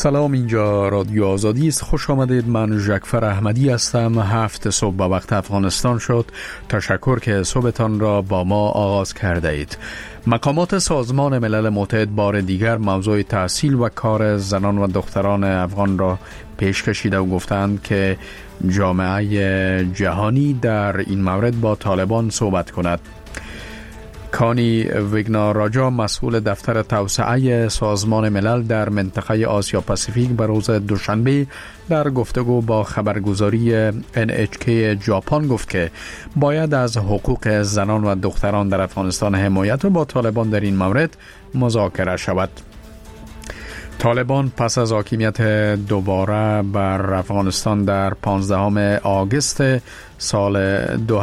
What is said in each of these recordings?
سلام، اینجا رادیو آزادی است. خوش آمدید. من جعفر احمدی هستم. 7 صبح به وقت افغانستان شد. تشکر که صبحتان را با ما آغاز کرده اید. مقامات سازمان ملل متحد بار دیگر موضوع تحصیل و کار زنان و دختران افغان را پیش کشیده و گفتند که جامعه جهانی در این مورد با طالبان صحبت کند. کانی ویگناراجا، مسئول دفتر توسعه سازمان ملل در منطقه آسیا پاسیفیک، به روز دوشنبه در گفتگو با خبرگزاری NHK ژاپن گفت که باید از حقوق زنان و دختران در افغانستان حمایت و با طالبان در این مورد مذاکره شود. طالبان پس از حاکمیت دوباره بر افغانستان در 15 آگوست سال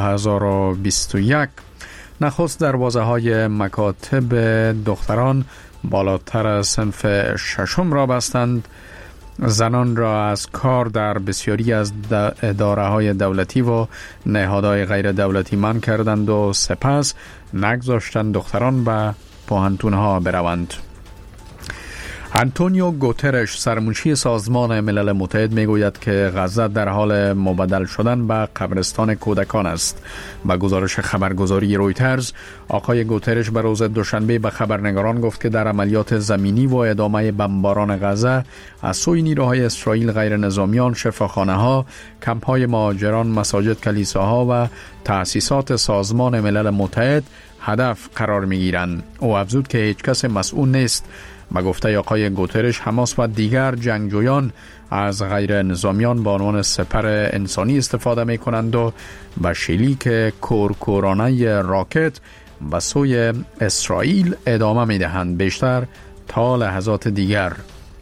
2021 نخست دروازه‌های مکاتب دختران بالاتر از صنف ششم را بستند، زنان را از کار در بسیاری از اداره‌های دولتی و نهادهای غیر دولتی منع کردند و سپس نگذاشتند دختران به پوهنتون‌ها بروند. آنتونیو گوترش، سرمنشی سازمان ملل متحد، میگوید که غزه در حال مبدل شدن به قبرستان کودکان است. با گزارش خبرگزاری رویترز، آقای گوترش به روز دوشنبه به خبرنگاران گفت که در عملیات زمینی و ادامه بمباران غزه از سوی نیروهای اسرائیل غیر نظامیان شفاخانه‌ها، کمپ‌های مهاجران، مساجد، کلیساها و تأسیسات سازمان ملل متحد هدف قرار می‌گیرند. او افزود که هیچ کس مسئول نیست. با گفته آقای گوترش، حماس و دیگر جنگجویان از غیر نظامیان به عنوان سپر انسانی استفاده می کنند و به شلیک کورکورانه راکت به سوی اسرائیل ادامه می دهند، بیشتر تا لحظات دیگر.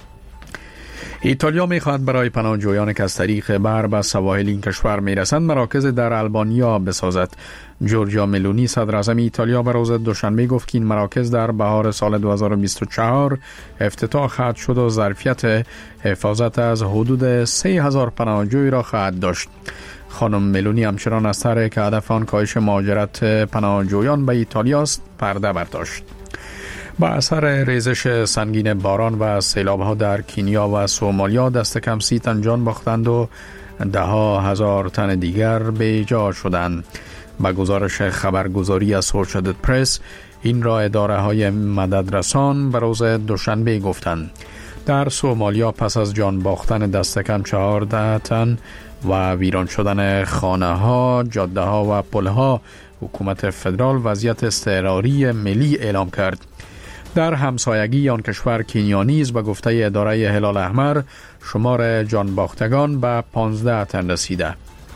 ایتالیا می خواهد برای پناهجویان که از طریق بر به سواحل این کشور می رسند مراکز در آلبانیا بسازد. جورجیا ملونی، صدر اعظم ایتالیا، به روز دوشنبه گفت که این مراکز در بهار سال 2024 افتتاح خواهد شد و ظرفیت حفاظت از حدود 3000 پناهجوی را خواهد داشت. خانم ملونی همچنان از طرح که هدف آن کاهش مهاجرت پناهجویان به ایتالیا است پرده برداشت. با اثر ریزش سنگین باران و سیلاب‌ها در کنیا و سومالیا دست کم 30 تن جان باختند و ده ها هزار تن دیگر بی‌جا شدند. با گزارش خبرگزاری اسوشییتد پرس، این را اداره‌های مددرسان به روز دوشنبه گفتند. در سومالیا پس از جان باختن دست کم 14 تن و ویران شدن خانه‌ها، جاده‌ها و پل‌ها، حکومت فدرال وضعیت اضطراری ملی اعلام کرد. در همسایگی آن کشور کنیا نیز به گفته اداره هلال احمر شمار جان باختگان به 15 تن رسیده.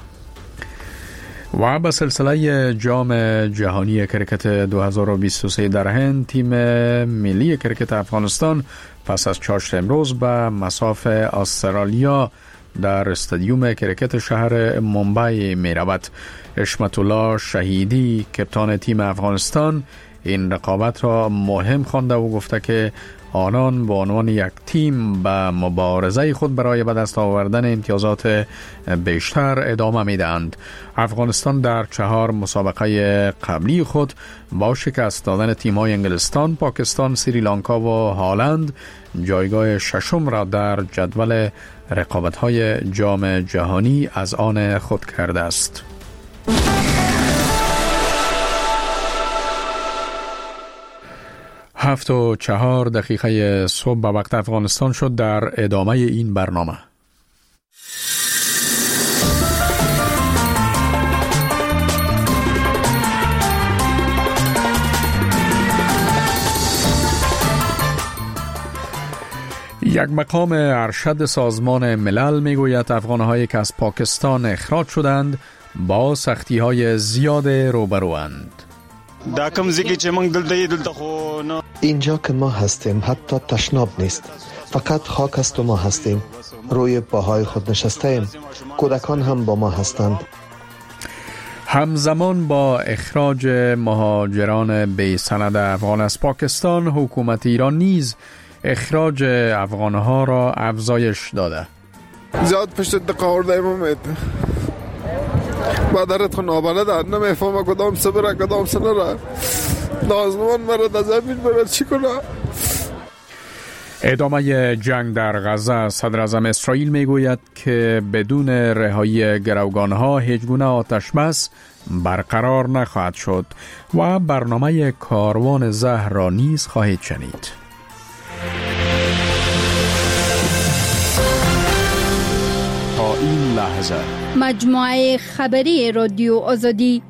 و به سلسله جام جهانی کرکت 2023 در هند، تیم ملی کرکت افغانستان پس از چاشت امروز به مصاف استرالیا در استادیوم کرکت شهر مومبای می رود. حشمت الله شهیدی، کپتان تیم افغانستان، این رقابت را مهم خوانده و گفته که آنان به عنوان یک تیم به مبارزه خود برای به دست آوردن امتیازات بیشتر ادامه میدهند. افغانستان در 4 مسابقه قبلی خود با شکست دادن تیم‌های انگلستان، پاکستان، سریلانکا و هالند جایگاه ششم را در جدول رقابت‌های جام جهانی از آن خود کرده است. 7:04 صبح به وقت افغانستان شد. در ادامه این برنامه یک مقام ارشد سازمان ملل میگوید افغان‌هایی که از پاکستان اخراج شدند با سختی‌های زیاد روبروند. اینجا که ما هستیم حتی تشناب نیست، فقط خاک است و ما هستیم. روی پاهای خود نشسته ایم. کودکان هم با ما هستند. همزمان با اخراج مهاجران بی سند افغان از پاکستان، حکومت ایران نیز اخراج افغانها را افزایش داده. زیاد پشت دقاورده امامت مادرت خو نابلد نمیفهمه کدام سبره کدام سنره نازنوان مرد از زمین برد چی کنه. ادامه جنگ در غزه. صدر اعظم اسرائیل میگوید که بدون رهایی گروگانها هیچ گونه آتش بس برقرار نخواهد شد و برنامه کاروان زهر را نیز خواهید شنید. تا این لحظه مجموعه خبری رادیو آزادی.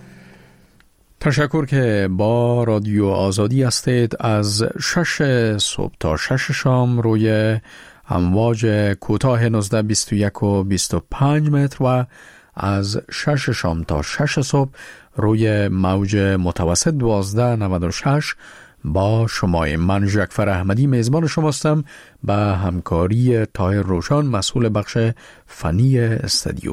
تشکر که با رادیو آزادی هستید. از 6 صبح تا 6 شام روی امواج کوتاه 1921 و 25 متر و از 6 شام تا 6 صبح روی موج متوسط 1296 با شما. من ژکفر احمدی میزبان شماستم به همکاری طاهر روشان مسئول بخش فنی استودیو.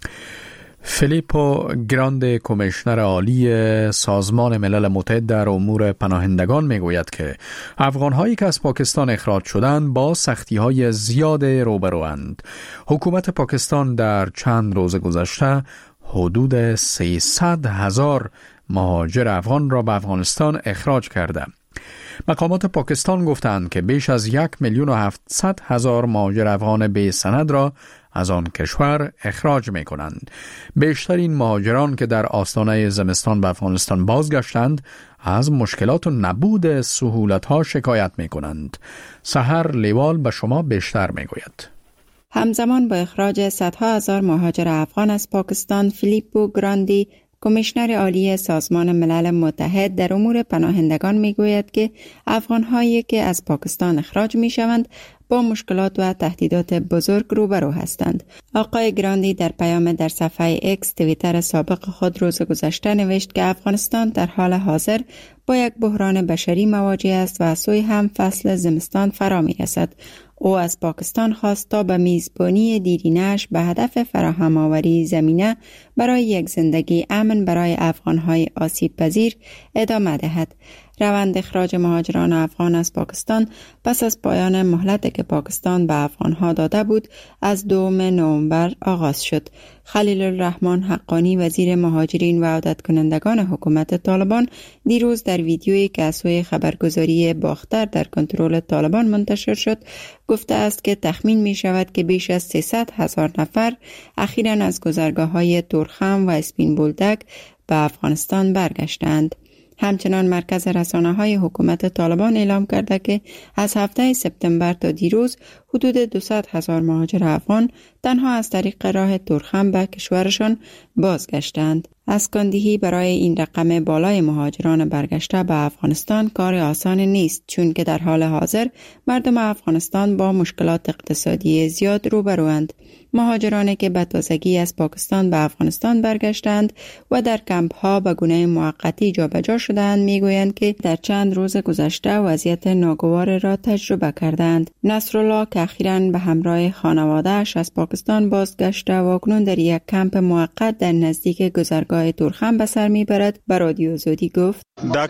فیلیپو گراندی کمیشنر عالی سازمان ملل متحد در امور پناهندگان میگوید که افغان‌هایی که از پاکستان اخراج شدند با سختی‌های زیاد روبروند. حکومت پاکستان در چند روز گذشته حدود 300,000 مهاجر افغان را به افغانستان اخراج کرده. مقامات پاکستان گفتند که بیش از 1,700,000 مهاجر افغان بی سند را از آن کشور اخراج می کنند. بیشترین مهاجران که در آستانه زمستان به افغانستان بازگشتند از مشکلات و نبود سهولت‌ها شکایت می کنند. سحر لیوال به شما بیشتر می گوید. همزمان با اخراج صدها هزار مهاجر افغان از پاکستان، فیلیپو گراندی کمیشنر عالی سازمان ملل متحد در امور پناهندگان میگوید که افغان‌هایی که از پاکستان اخراج می‌شوند با مشکلات و تهدیدات بزرگ روبرو هستند. آقای گراندی در پیام در صفحه اکس توییتر سابق خود روز گذشته نوشت که افغانستان در حال حاضر با یک بحران بشری مواجه است و از سوی هم فصل زمستان فرا می‌رسد. او از پاکستان خواست تا به میزبانی دیرینه‌اش به هدف فراهم آوری زمینه برای یک زندگی امن برای افغان‌های آسیب پذیر ادامه دهد. روند اخراج مهاجران افغان از پاکستان پس از پایان مهلتی که پاکستان به افغان‌ها داده بود از 2 نوامبر آغاز شد. خلیل الرحمن حقانی وزیر مهاجرین و عودت کنندگان حکومت طالبان دیروز در ویدیویی که از سوی خبرگزاری باختر در کنترل طالبان منتشر شد گفته است که تخمین می شود که بیش از 300,000 نفر اخیراً از گذرگاه‌های تورخم و اسپین بولدک به افغانستان برگشتند. همچنان مرکز رسانه‌های حکومت طالبان اعلام کرده که از هفته سپتامبر تا دیروز حدود 200,000 مهاجر افغان تنها از طریق راه تورخم به کشورشان بازگشتند. اسکاندهی برای این رقم بالای مهاجران برگشته به افغانستان کار آسان نیست، چون که در حال حاضر مردم افغانستان با مشکلات اقتصادی زیاد روبروند. مهاجرانی که به تازگی از پاکستان به افغانستان برگشتند و در کمپ‌ها به گونه موقتی جابجا شدند میگویند که در چند روز گذشته وضعیت ناگوار را تجربه کردند. نصرالله که اخیراً به همراه خانواده‌اش از پاکستان بازگشته و اکنون در یک کمپ موقت در نزدیک گذرگاه تورخم به سر میبرد به رادیو آزادی گفت: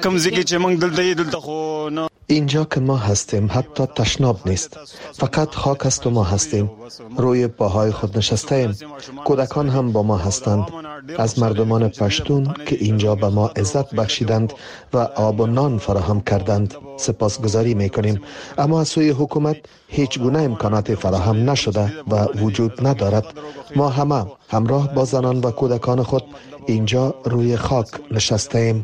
اینجا که ما هستیم حتی تشناب نیست، فقط خاک است و ما هستیم. روی پاهای خود نشسته ایم. کودکان هم با ما هستند. از مردمان پشتون که اینجا به ما عزت بخشیدند و آب و نان فراهم کردند سپاسگزاری میکنیم، اما از سوی حکومت هیچ گونه امکانات فراهم نشده و وجود ندارد. ما همه همراه با زنان و کودکان خود اینجا روی خاک نشسته ایم.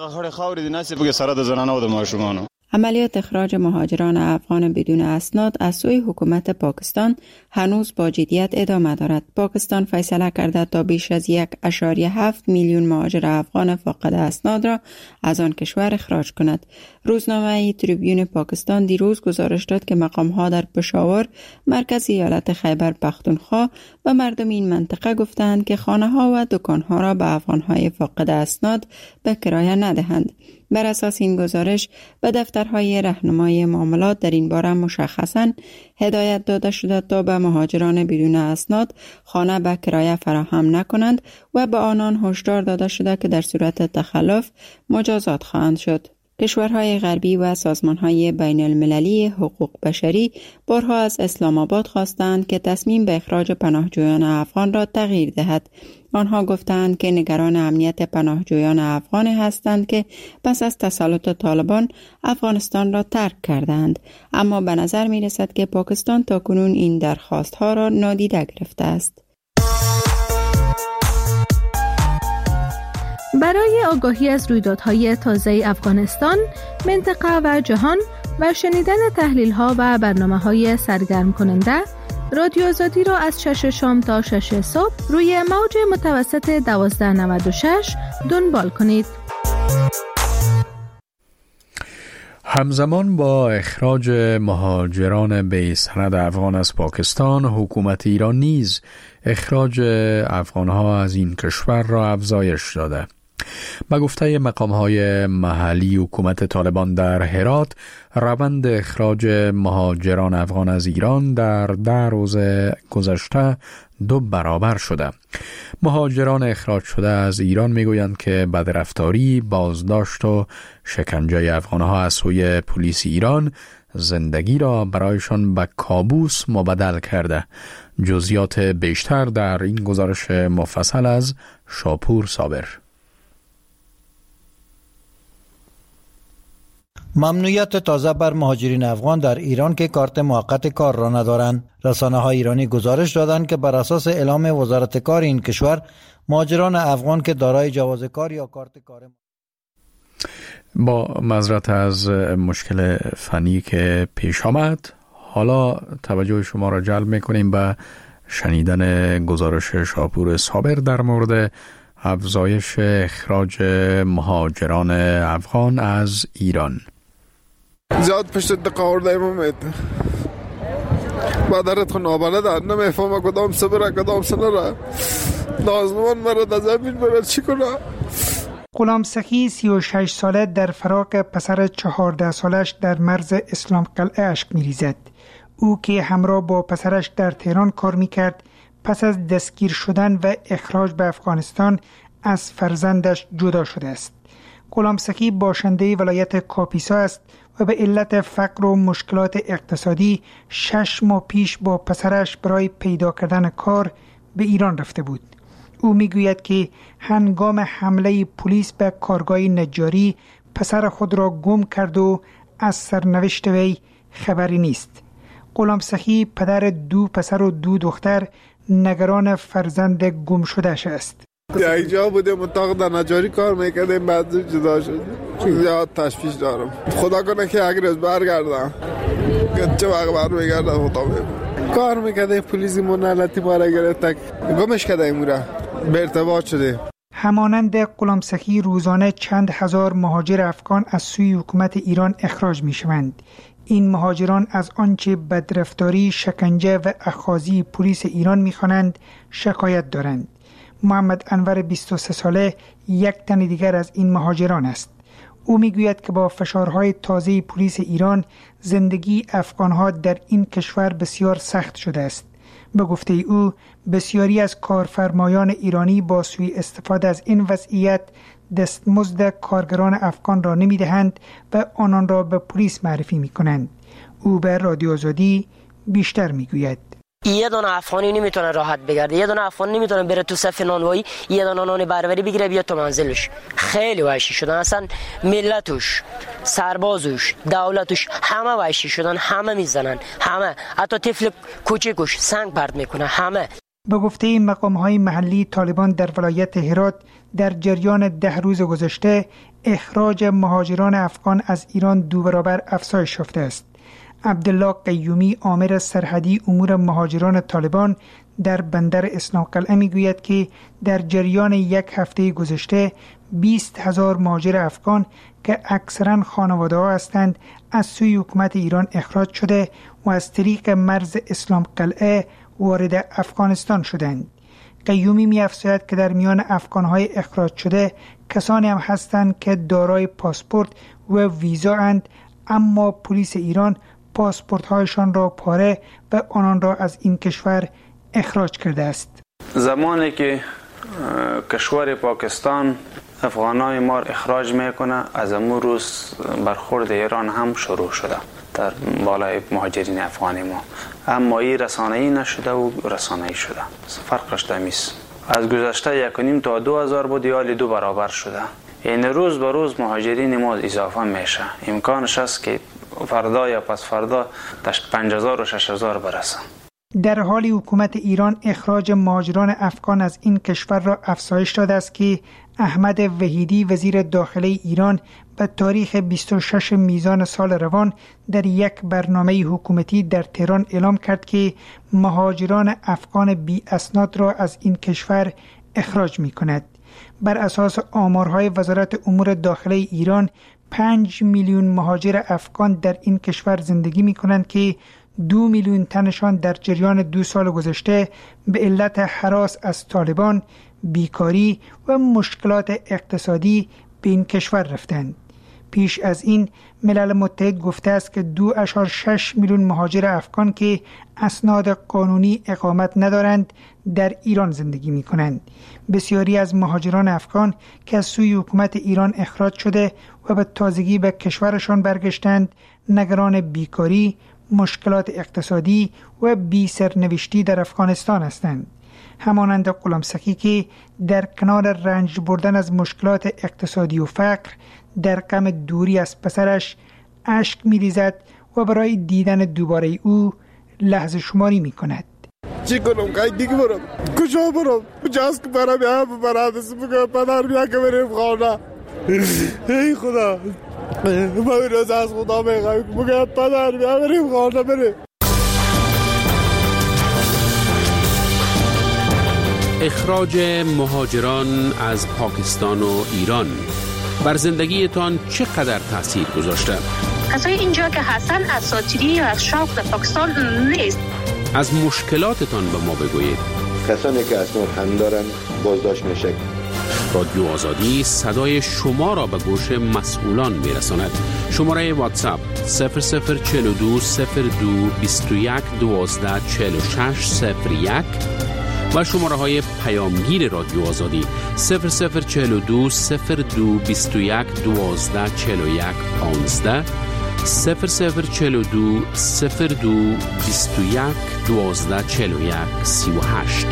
عملیات اخراج مهاجران افغان بدون اسناد از سوی حکومت پاکستان هنوز با جدیت ادامه دارد. پاکستان فیصله کرده تا بیش از 1.7 میلیون مهاجر افغان فاقد اسناد را از آن کشور اخراج کند. روزنامه تریبیون پاکستان دیروز گزارش داد که مقام‌ها در پشاور، مرکز ایالت خیبر پختونخوا و مردم این منطقه گفتند که خانه‌ها و دکان‌ها را به افغان‌های فاقد اسناد به کرایه ندهند. بر اساس این گزارش به دفترهای راهنمای معاملات در این باره مشخصاً هدایت داده شده تا به مهاجران بدون اسناد خانه به کرایه فراهم نکنند و به آنان هشدار داده شده که در صورت تخلف مجازات خواهند شد. کشورهای غربی و سازمانهای بین المللی حقوق بشری بارها از اسلام آباد خواستند که تصمیم به اخراج پناهجویان افغان را تغییر دهد. آنها گفتند که نگران امنیت پناهجویان افغان هستند که پس از تسلط طالبان افغانستان را ترک کردند، اما به نظر می رسد که پاکستان تاکنون این درخواست ها را نادیده گرفته است. برای آگاهی از رویدادهای تازه افغانستان، منطقه و جهان و شنیدن تحلیل‌ها و برنامه‌های سرگرم کننده، رادیو آزادی را از 6 شام تا 6 صبح روی موج متوسط 1296 دنبال کنید. همزمان با اخراج مهاجران بی سند افغان از پاکستان، حکومت ایران نیز اخراج افغانها از این کشور را افزایش داده. به گفته مقام‌های محلی، حکومت طالبان در هرات روند اخراج مهاجران افغان از ایران در 10 روز گذشته 2 برابر شده. مهاجران اخراج شده از ایران میگویند که بدرفتاری، بازداشت و شکنجه افغانها از سوی پلیس ایران زندگی را برایشان به کابوس مبدل کرده. جزئیات بیشتر در این گزارش مفصل از شاپور صابر. ممنوعیت تازه بر مهاجرین افغان در ایران که کارت موقت کار را ندارند. رسانه‌های ایرانی گزارش دادند که بر اساس اعلام وزارت کار این کشور، مهاجران افغان که دارای جواز کار یا کارت کار با معذرت از مشکل فنی که پیش آمد، حالا توجه شما را جلب می‌کنیم به شنیدن گزارش شاپور صابر در مورد افزایش اخراج مهاجران افغان از ایران. زیاد پشت دقه آورده امامت مادرت خو نابلده، نمیفهمه کدام صبره کدام سنره، نازنوان مرد از زمین برد چی کنه. غلام سخی 36 ساله در فراق پسر 14 سالش در مرز اسلام قلعه اشک می‌ریزد. او که همراه با پسرش در تهران کار می‌کرد، پس از دستگیر شدن و اخراج به افغانستان از فرزندش جدا شده است. غلام سخی باشنده ولایت کاپیسا است و به علت فقر و مشکلات اقتصادی 6 ماه پیش با پسرش برای پیدا کردن کار به ایران رفته بود. او میگوید که هنگام حمله پلیس به کارگاه نجاری پسر خود را گم کرد و از سرنوشت وی خبری نیست. غلام سخی پدر 2 پسر و 2 دختر نگران فرزند گم شدهش است. یک جا بودیم اتاق در نجاری کار میکردیم، بعد جدا شد. زیاد تشویش دارم، خدا کنه که اگر از برگردم چه وقت برمیگردم خدا بگم. کار میکرده پلیسی منالتی باره گرفت، گمش کرده ایمورا به ارتباط شده. همانند غلام سخی روزانه چند هزار مهاجر افغان از سوی حکومت ایران اخراج میشوند. این مهاجران از آنچه بدرفتاری، شکنجه و اخاذی پلیس ایران میخوانند شکایت دارند. محمد انور 23 ساله یک تن دیگر از این مهاجران است. او میگوید که با فشارهای تازه پلیس ایران زندگی افغانها در این کشور بسیار سخت شده است. به گفته او بسیاری از کارفرمایان ایرانی با سوء استفاده از این وضعیت دستمزد کارگران افغان را نمیدهند و آنان را به پلیس معرفی میکنند. او به رادیو آزادی بیشتر میگوید. یه دونه افغانی نمیتونه راحت بگرده، یه دونه افغان نمیتونه بره تو صف نانوایی، یه دونه نان بربری بگیره بیاد تو منزلش. خیلی وحشی شدن، اصلا ملتش، سربازش، دولتش همه وحشی شدن، همه میزنن، همه، حتی طفل کوچکش سنگ پرت میکنه، همه. به گفته مقام‌های محلی، طالبان در ولایت هرات در جریان 10 روز گذشته اخراج مهاجران افغان از ایران 2 برابر افزایش یافته است. عبدالله قیومی، آمر سرحدی امور مهاجران طالبان در بندر اسلام قلعه میگوید که در جریان 1 هفته گذشته 20,000 مهاجر افغان که اکثرا خانواده ها هستند از سوی حکومت ایران اخراج شده و از طریق مرز اسلام قلعه وارد افغانستان شدند. قیومی می‌افزاید که در میان افغان‌های اخراج شده کسانی هم هستند که دارای پاسپورت و ویزا اند، اما پلیس ایران پاسپورت‌هایشان را پاره و آنان را از این کشور اخراج کرده است. زمانی که کشور پاکستان افغانای ما اخراج میکنه، از امون روز برخورد ایران هم شروع شده در بالای مهاجرین افغانی ما، اما این رسانه‌ای نشده و رسانه‌ای شده. فرقش دمیست. از گذشته 1.5 تا 2000 بود یا 2 برابر شده. این روز به روز مهاجرین ما اضافه میشه. امکانش است که فردا یا پس فردا 5000 و 6000 برسه. در حالی حکومت ایران اخراج مهاجران افغان از این کشور را افزایش داده است که احمد وحیدی وزیر داخله ایران به تاریخ 26 میزان سال روان در یک برنامه حکومتی در تهران اعلام کرد که مهاجران افغان بی اسناد را از این کشور اخراج می کند. بر اساس آمارهای وزارت امور داخله ایران 5 میلیون مهاجر افغان در این کشور زندگی می کنند که 2 میلیون تنشان در جریان 2 سال گذشته به علت هراس از طالبان، بیکاری و مشکلات اقتصادی به این کشور رفتند. پیش از این ملل متحد گفته است که 2.6 میلیون مهاجر افغان که اسناد قانونی اقامت ندارند در ایران زندگی می کنند. بسیاری از مهاجران افغان که از سوی حکومت ایران اخراج شده و به تازگی به کشورشان برگشتند، نگران بیکاری، مشکلات اقتصادی و بی سرنوشتی در افغانستان هستند. همانند غلامسکی که در کنار رنج بردن از مشکلات اقتصادی و فقر در غم دوری از پسرش اشک می‌ریزد و برای دیدن دوباره او لحظه شماری می‌کند. چی کنم؟ که دیگه برم؟ کجا برم؟ کجاست که برم؟ یا برم بگم پدر بیا که بریم خانه. ای خدا، من روز از خدا میگم بگم پدر بیا بریم خانه بریم. اخراج مهاجران از پاکستان و ایران بر زندگیتان چقدر تاثیر گذاشته؟ کسایی اینجا که هستن اساطیری یا از شوق در پاکستان نیست. از مشکلاتتان به ما بگویید. کسانی که اسناد هم دارن بازداشت میشه. رادیو آزادی صدای شما را به گوش مسئولان میرساند. شماره واتساپ 0042 02 21 12 46 01 و شماره های پیامگیر رادیو آزادی 0042 02 21 12 41 15 0042 02 21 12 41 38.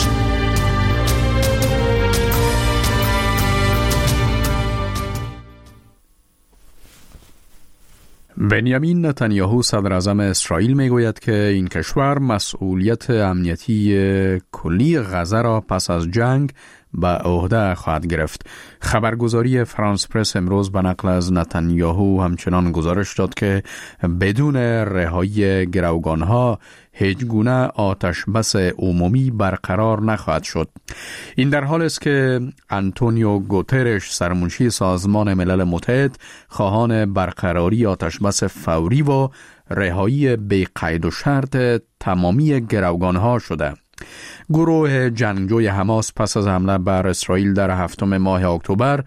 بنیامین نتانیاهو صدر اعظم اسرائیل میگوید که این کشور مسئولیت امنیتی کلی غزه را پس از جنگ به عهده خواهد گرفت. خبرگزاری فرانس پرس امروز به نقل از نتانیاهو همچنان گزارش داد که بدون رهایی گروگانها هیچ گونه آتش بس عمومی برقرار نخواهد شد. این در حال است که آنتونیو گوترش سرمنشی سازمان ملل متحد خواهان برقراری آتش بس فوری و رهایی بی قید و شرط تمامی گروگانها شده. گروه جنگجوی حماس پس از حمله بر اسرائیل در 7 ماه اکتبر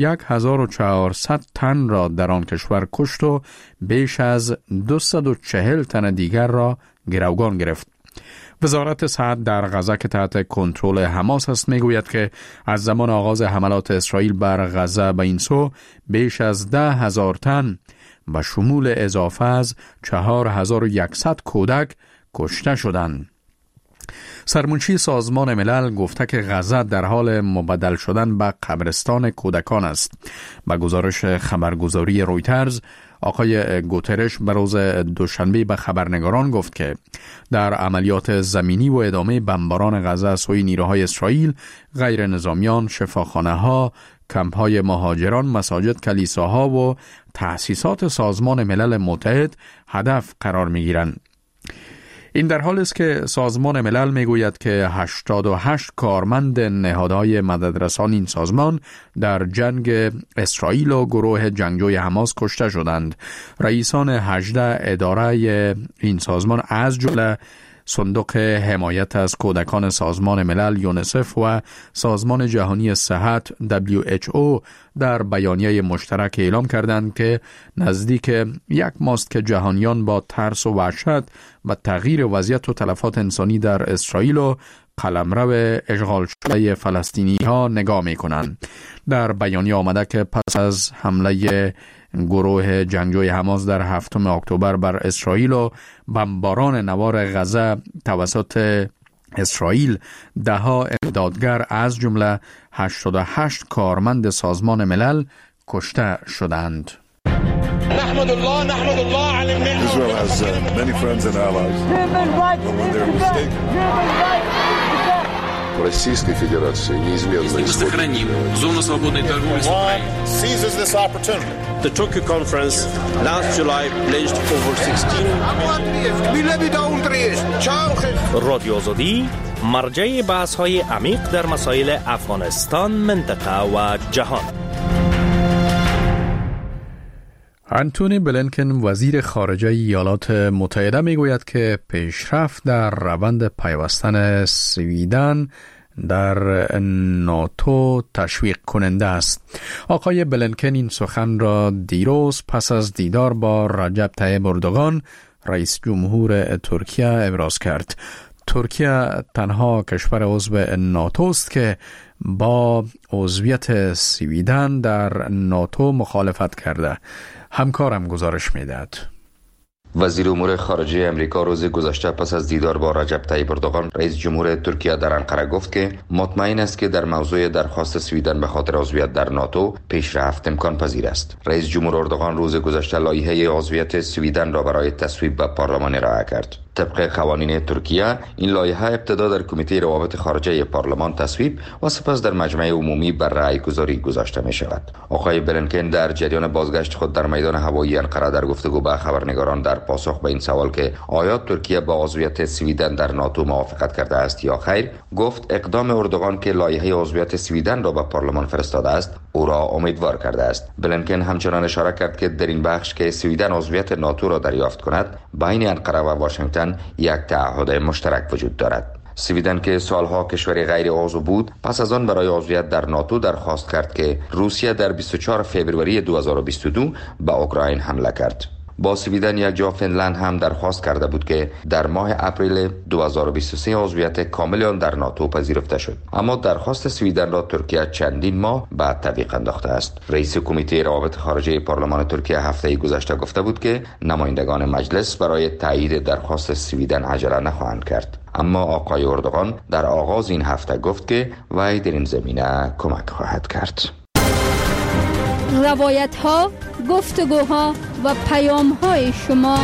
1400 تن را در آن کشور کشت و بیش از 240 تن دیگر را گروگان گرفت. وزارت صحت در غزه که تحت کنترل حماس است میگوید که از زمان آغاز حملات اسرائیل بر غزه به این سو بیش از 10,000 تن به شمول اضافه از 4100 کودک کشته شدند. سرمنشی سازمان ملل گفته که غزه در حال مبدل شدن به قبرستان کودکان است. با گزارش خبرگزاری رویترز، آقای گوترش به روز دوشنبه به خبرنگاران گفت که در عملیات زمینی و ادامه بمباران غزه سوی نیروهای اسرائیل، غیر نظامیان، شفاخانه‌ها، کمپ‌های مهاجران، مساجد، کلیساها و تأسیسات سازمان ملل متحد هدف قرار می‌گیرند. این در حال است که سازمان ملل میگوید که 88 کارمند نهادهای مددرسان این سازمان در جنگ اسرائیل و گروه جنگجوی حماس کشته شدند. رئیسان 18 اداره این سازمان از جمله صندوق حمایت از کودکان سازمان ملل یونیسف و سازمان جهانی صحت WHO در بیانیه مشترک اعلام کردند که نزدیک 1 ماه است که جهانیان با ترس و وحشت و تغییر وضعیت و تلفات انسانی در اسرائیل و قلمرو اشغال شده فلسطینی ها نگاه می کنند. در بیانیه آمده که پس از حمله گروه جنگجوی حماس در 7 اکتبر بر اسرائیل و بمباران نوار غزه توسط اسرائیل دهها امدادگر از جمله 88 کارمند سازمان ملل کشته شدند. نحمد الله على النعمة. Israel has many friends and allies. But when they're mistaken. Российской Федерации неизменно сохраним зону свободной торговли с Украиной. Seizes this opportunity. The Tokyo conference last July pledged over 16 رادیو آزادی مرجع بحث‌های عمیق در مسائل افغانستان، منطقه و جهان. انتونی بلینکن وزیر خارجه ایالات متحده میگوید که پیشرفت در روند پیوستن سویدن در ناتو تشویق کننده است. آقای بلینکن این سخن را دیروز پس از دیدار با رجب طیب اردوغان رئیس جمهور ترکیه ابراز کرد. ترکیه تنها کشور عضو ناتو است که با عضویت سویدن در ناتو مخالفت کرده. همکارم گزارش میدهد. وزیر امور خارجه امریکا روز گذشته پس از دیدار با رجب طیب اردوغان رئیس جمهور ترکیه در انقره گفت که مطمئن است که در موضوع درخواست سویدن به خاطر عضویت در ناتو پیشرفت امکان پذیر است. رئیس جمهور اردوغان روز گذشته لایحه عضویت سویدن را برای تصویب به پارلمان ارائه کرد. طبق قوانین ترکیه این لایحه ابتدا در کمیته روابط خارجه پارلمان تصویب و سپس در مجمع عمومی بر رأی گذاری گذاشته می شود. آقای بلینکن در جریان بازگشت خود در میدان هوایی انقره در گفتگو با خبرنگاران در پاسخ به این سوال که آیا ترکیه با عضویت سویدن در ناتو موافقت کرده است یا خیر، گفت اقدام اردوغان که لایحه عضویت سویدن را به پارلمان فرستاده است او را امیدوار کرده است. بلینکن همچنان اشاره کرد که در این بخش که سویدن عضویت ناتو را دریافت کند بین انقره و واشنگتن یک تعهد مشترک وجود دارد. سویدن که سالها کشور غیر عضو بود پس از آن برای عضویت در ناتو درخواست کرد که روسیه در 24 فوریه 2022 به اوکراین حمله کرد. با سویدن یک جا فنلند هم درخواست کرده بود که در ماه اپریل 2023 عضویت کامل آن در ناتو پذیرفته شد، اما درخواست سویدن را ترکیه چندین ماه بعد تعویق انداخته است. رئیس کمیته روابط خارجه پارلمان ترکیه هفته گذشته گفته بود که نمایندگان مجلس برای تایید درخواست سویدن عجله نخواهند کرد، اما آقای اردوغان در آغاز این هفته گفت که وی در این زمینه کمک خواهد کرد. روایت ها، گفتگوها و پیام های شما،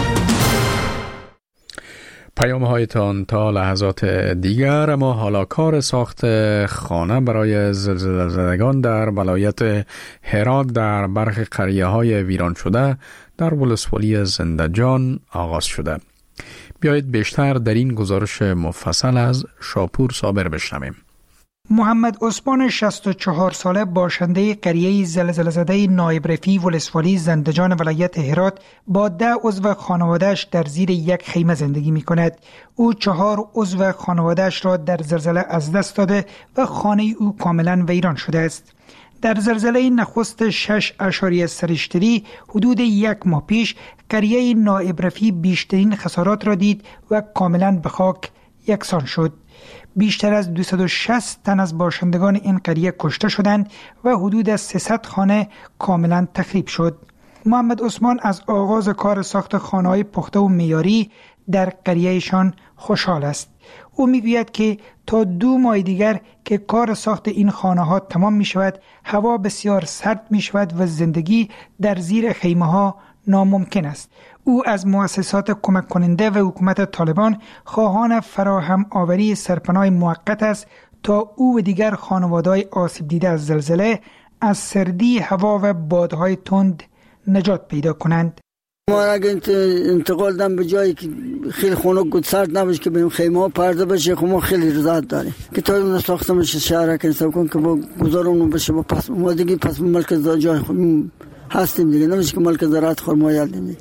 پیام هایتان تا لحظات دیگر. اما حالا کار ساخت خانه برای زلزله زدگان در ولایت هرات در برخی قریه های ویران شده در ولسوالی زندجان آغاز شده. بیایید بیشتر در این گزارش مفصل از شاپور صابر بشنویم. محمد عثمان 64 ساله باشنده قریه زلزله زده نایب رفیع ولسوالی زندجان ولایت هرات با 10 عضو خانواده‌اش در زیر یک خیمه زندگی می کند. او 4 عضو خانواده‌اش را در زلزله از دست داده و خانه او کاملا ویران شده است. در زلزله نخست 6.3 حدود یک ماه پیش قریه نایب رفیع بیشترین خسارات را دید و کاملا به خاک یکسان شد. بیشتر از 260 تن از باشندگان این قریه کشته شدند و حدود 300 خانه کاملا تخریب شد. محمد عثمان از آغاز کار ساخت خانه‌های پخته و معیاری در قریهشان خوشحال است. او میگوید که تا 2 ماه دیگر که کار ساخت این خانه‌ها تمام می شود، هوا بسیار سرد می شود و زندگی در زیر خیمه‌ها ناممکن است. او از مؤسسات کمک کننده و حکومت طالبان خواهان فراهم آوری سرپناه موقت است تا او و دیگر خانواده‌های آسیب دیده از زلزله از سردی هوا و بادهای تند نجات پیدا کنند. ما اگه انتقال دم به جایی که خیلی خنک سرد نباشه که بریم خیمه ها پرده بشه، خب ما خیلی رضایت داریم که تا اون ساخته بشه شهر که حساب کن که با گذارمون بشه با پس ما دیگه پس ملک جای خود هستیم دیگه، نمیشه که ملک زراعت خرمایل دیگه.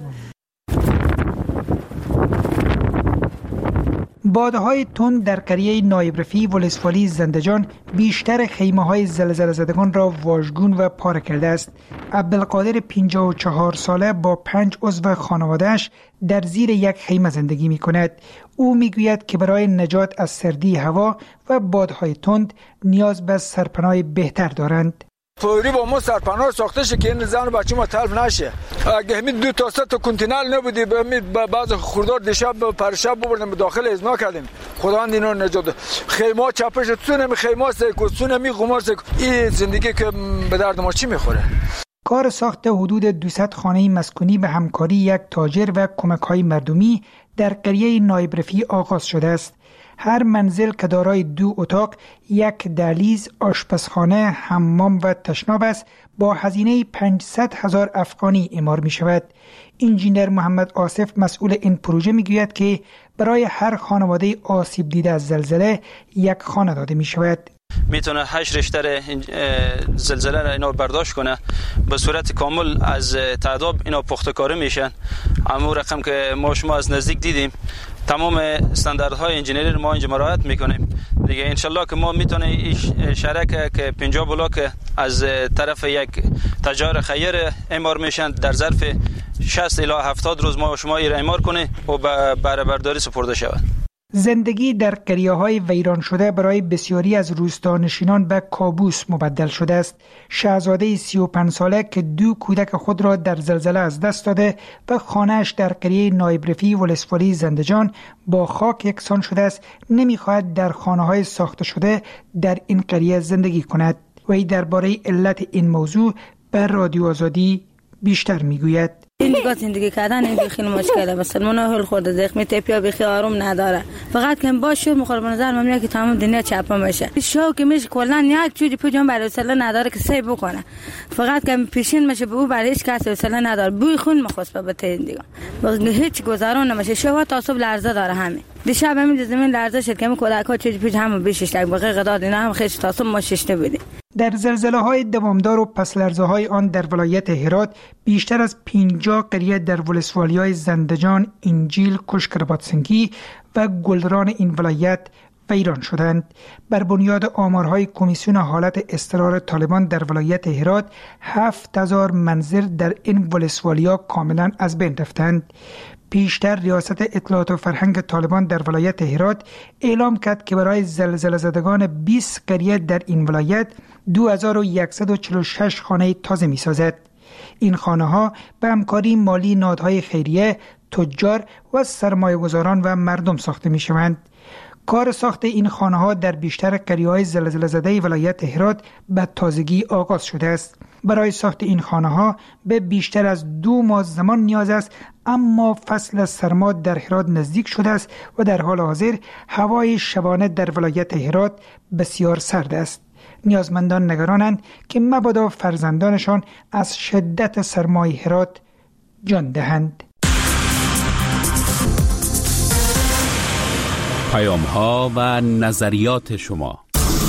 بادهای تند در قریه نایب رفیع ولسوالی زندجان بیشتر خیمه‌های زلزله زدگان را واژگون و پاره کرده است. عبدالقادر 54 ساله با 5 عضو خانواده‌اش در زیر یک خیمه زندگی می‌کند. او می‌گوید که برای نجات از سردی هوا و بادهای تند نیاز به سرپناه بهتر دارند. فوری با ما سرپناه ساخته شه که این زن و بچه ما تلف نشه. اگه همین 2 تا 3 تا کنتینر نبودی بعض خوردار دیشب پرشب ببردیم داخل ازنا کردیم. خداوند اینا نجات. خیمه چپش تونه خیمه سکوسونه می قمار این زندگی که به درد ما چی میخوره؟ کار ساخت حدود 200 خانه مسکونی به همکاری یک تاجر و کمک‌های مردمی در قریه نایب رفیع آغاز شده است. هر منزل که دارای 2 اتاق، 1 دهلیز، آشپزخانه، حمام و تشناب است با هزینه 500,000 افغانی اعمار می شود. انجینر محمد آصف مسئول این پروژه می گوید که برای هر خانواده آسیب دیده از زلزله 1 خانه داده می شود. میتونه 8 ریشتر زلزله را اینا برداشت کنه، به صورت کامل از تعداد اینا پخته‌کاری میشن. همون رقم که ما شما از نزدیک دیدیم، تمام استانداردهای انجینری ما اینجا مراعات میکنیم دیگه. انشالله که ما میتونه شرکه که 50 بلاک از طرف یک تجار خیر اعمار میشن در ظرف 60 الی 70 روز ما شما ایران اعمار کنه و به بهره برداری سپرده شود. زندگی در قریه‌های ویران شده برای بسیاری از روستانشینان به کابوس مبدل شده است. شاهزاده 35 ساله که 2 کودک خود را در زلزله از دست داده و خانه‌اش در قریه نایب رفیع ولسوالی زندجان با خاک یکسان شده است، نمی‌خواهد در خانه‌های ساخته شده در این قریه زندگی کند. وی درباره علت این موضوع به رادیو آزادی بیشتر می‌گوید. این دیگه زندگی کردن این خیلی مشکله. مثلا من حل خورده زخمی تپیا بخی آروم نداره. فقط که باشه مخالف نظر من که تمام دنیا چپا میشه. شو که میشه کلا یک چیزی پجام برای اصلا نداره که سی بکنه. فقط که پیشین میشه به او برای هیچ کس اصلا نداره. بوی خون مخصوص به تین دیگه. هیچ گذران نمیشه. شو تا صبح لرزه داره همین. دیشب همین زمین لرزه شد که کودک‌ها چیزی پیش هم بیشش tak بقیه قداد اینا هم خیلی تا صبح ما شش نبودیم. در زلزله‌های دوامدار و پس لرزه‌های آن در ولایت هرات بیشتر از 50 قریه در ولسوالی‌های زندجان، انجیل، کشکرباتسنگی و گلران این ولایت ویران شدند. بر بنیاد آمارهای کمیسیون حالت اضطرار طالبان در ولایت هرات 7000 منزل در این ولسوالیا کاملا از بین رفتند. پیشتر ریاست اطلاعات و فرهنگ طالبان در ولایت هرات اعلام کرد که برای زلزله زدگان 20 قریه در این ولایت 2146 خانه تازه می سازد. این خانه ها به همکاری مالی نهادهای خیریه، تجار و سرمایه‌گذاران و مردم ساخته می شوند. کار ساخت این خانه ها در بیشتر قریه‌های زلزله زده ولایت هرات به تازگی آغاز شده است. برای ساخت این خانه ها به بیشتر از 2 ماه زمان نیاز است، اما فصل سرما در هرات نزدیک شده است و در حال حاضر هوای شبانه در ولایت هرات بسیار سرد است. نیازمندان نگرانند که مبادا فرزندانشان از شدت سرمای هرات جان دهند. پیام‌ها و نظریات شما.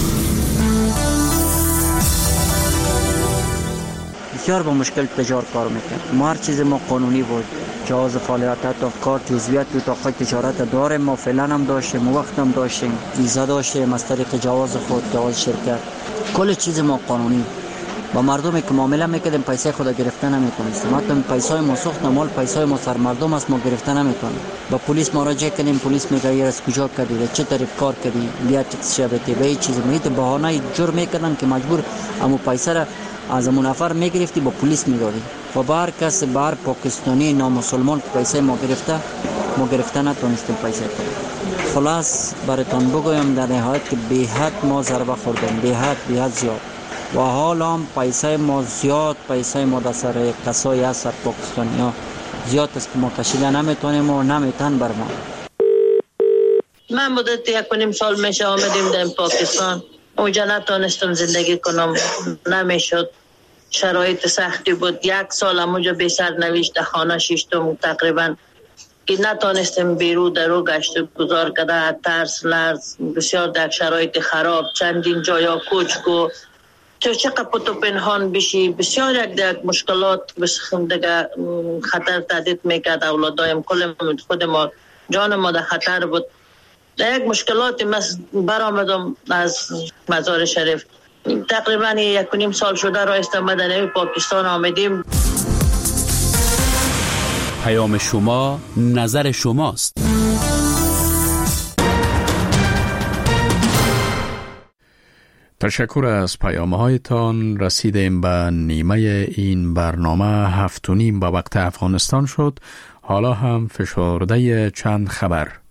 بسیار با مشکل تجار کار میکنه. ما هر چیز ما قانونی بود، جواز فعالیت تا کار جزئیات تو تا تجارت داریم. ما فعلا هم داشتیم، وقت هم داشتیم، ویزا داشتیم از طریق جواز خود، جواز شرکت، کل چیز ما قانونی. با مردمی که معامله میکردیم پیسه خود گرفته نمیتونستیم. حتی پیسای ما سوخت مال پیسای ما سر مردم است، ما گرفته نمیتونیم. با پلیس مراجعه کردیم، پلیس میگه این از کجا کردی، چه طریق کار کردی، بیا تکس شبتی به چیز میگه بهانه جرم میکردن که مجبور امو پیسه را از امون نفر میگرفتی با پلیس میدادی. و بار کس بار پاکستانی نامسلمان پیسه ما گرفته نتونستیم پیسه کنیم. خلاص براتون بگویم در نهایت که به حد ما ضربه خوردیم، به حد زیاد. و حالا هم پیسه ما زیاد، پیسه ما در سر کسایی هست سر پاکستانی ها زیاد است که ما کشیده نمیتونیم و نمیتن بر ما. من مدت 1.5 سال میشه آمدیم در پاکستان، اونجا نتونستم زندگی کنم، نمیشد، شرایط سختی بود. 1 سال اونجا بی سرنوشت، خانه شیشتم تقریبا که نتونستم بیرو درو گشت گذار کده، ترس لرز بسیار در شرایط خراب، چندین جایا کوچکو تو چقدر تو پنهان بشی، بسیار یک مشکلات دیگه خطر تهدید میکرد. اولادایم کل خود ما جان ما در خطر بود. در یک مشکلاتی من برآمدم از مزار شریف. تقریبا 1.5 سال شده رایستم مدنی پاکستان آمدیم. پیام شما نظر شماست. تشکر از پیام‌هایتان. رسیدیم به نیمه این برنامه 7:30 به وقت افغانستان شد. حالا هم فشرده چند خبر.